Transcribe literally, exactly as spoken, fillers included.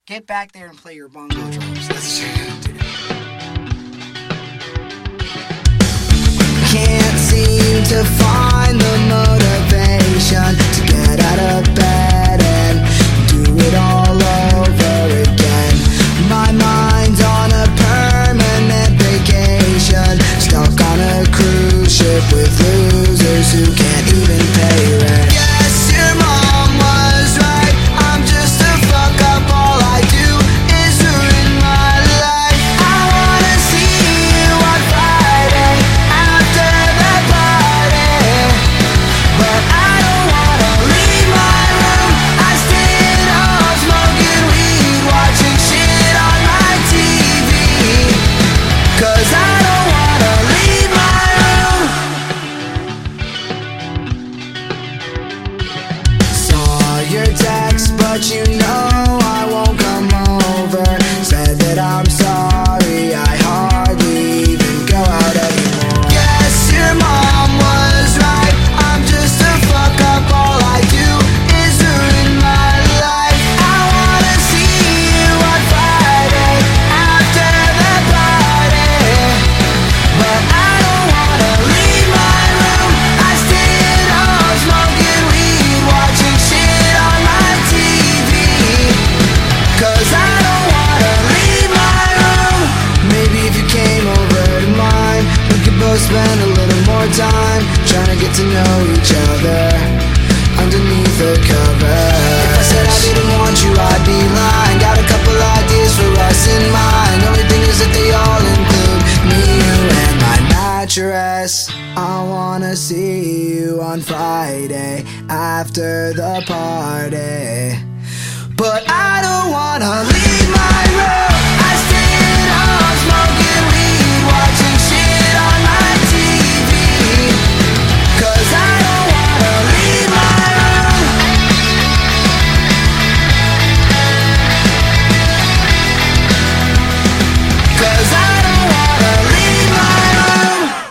Get back there and play your bongo drums. That's what you're gonna do. Can't seem to find the motivation to get out of bed and do it all over again. My mind's on a permanent vacation, stuck on a cruise ship with losers who can't even pay rent. Yes, your mom was right, I'm just a fuck up. All I do is ruin my life. I wanna see you on Friday after the party, but I don't wanna leave my room. I stay at home smoking weed, watching shit on my T V, 'cause I don't wanna leave my room. Saw your text, but you know I won't come over. Said that I'm sorry, I hardly even go out anymore. Yes, your mom was right, I'm just a fuck up. All I do is ruin my life. I wanna see you on Friday after the party, but I don't wanna leave my room. I stay at home smoking weed, watching shit on my T V, 'cause I don't wanna leave my room. Maybe if you came over to mine, we could both spend a little more time trying to get to know each other underneath the covers. If I said I didn't want you, I'd be lying. Got a couple ideas for us in mind. Only thing is that they all include me, you, and my mattress. I wanna see you on Friday after the party.